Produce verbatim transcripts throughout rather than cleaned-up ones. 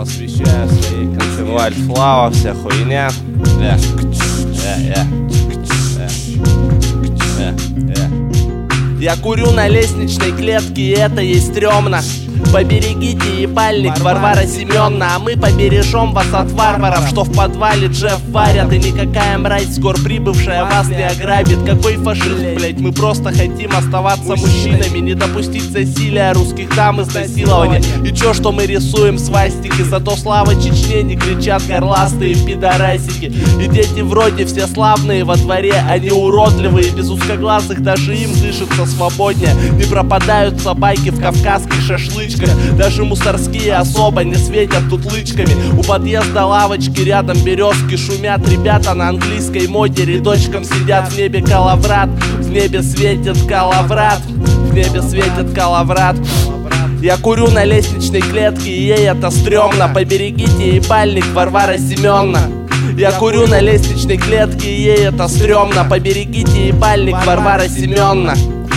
посвящаю своей концервуаль слава, вся хуйня. Э, э, э, э, э. Я курю на лестничной клетке, и это ей стрёмно. Поберегите ебальник, Варвара Семёновна, а мы побережем вас от варваров, что в подвале Джефф варят. И никакая мразь, скоро прибывшая, вас не ограбит. Какой фашизм, блять, мы просто хотим оставаться мужчинами, не допустить засилия русских дам, изнасилования. И чё, что мы рисуем свастики, зато слава Чечне не кричат горластые пидорасики. И дети вроде все славные во дворе, они уродливые, без узкоглазых даже им дышится свободнее. Не пропадают собаки в кавказских шашлычках, даже мусорские особо не светят тут лычками. У подъезда лавочки, рядом березки шумят ребята на английской моде, рядочком сидят. В небе калаврат, в небе светит калаврат, в небе светит калаврат. Я курю на лестничной клетке, и ей это стрёмно. Поберегите ебальник, Варвара Семёновна. Я курю на лестничной клетке, и ей это стрёмно. Поберегите ебальник, Варвара Семёновна.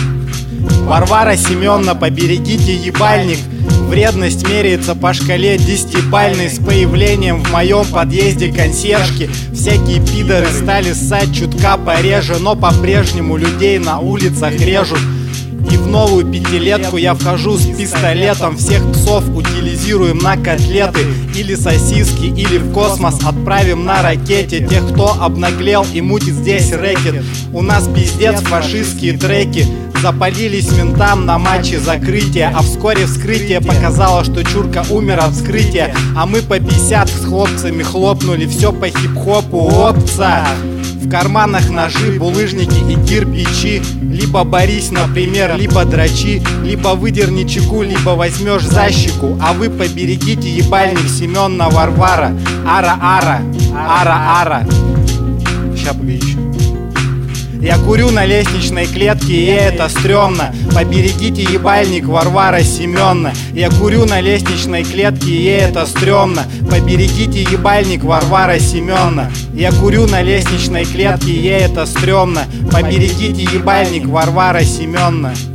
Варвара Семёновна, поберегите ебальник. Вредность меряется по шкале десятибальной. С появлением в моем подъезде консьержки всякие пидоры стали ссать чутка пореже, но по-прежнему людей на улицах режут. И в новую пятилетку я вхожу с пистолетом. Всех псов утилизируем на котлеты или сосиски, или в космос отправим на ракете. Тех, кто обнаглел и мутит здесь рэкет. У нас пиздец фашистские треки. Запалились ментам на матче закрытия, а вскоре вскрытие показало, что Чурка умер от вскрытия. А мы по пятьдесят с хлопцами хлопнули, все по хип-хопу, опца. В карманах ножи, булыжники и кирпичи. Либо борись, например, либо дрочи, либо выдерни чеку, либо возьмешь за щеку. А вы поберегите ебальник, Семёновна Варвара. Ара-ара, ара-ара. Ща погоди. Я курю на лестничной клетке, и это стрёмно. Поберегите ебальник, Варвара Семёновна. Я курю на лестничной клетке, и это стрёмно. Поберегите ебальник, Варвара Семёновна. Я курю на лестничной клетке, и это стрёмно. Поберегите ебальник, Варвара Семёновна.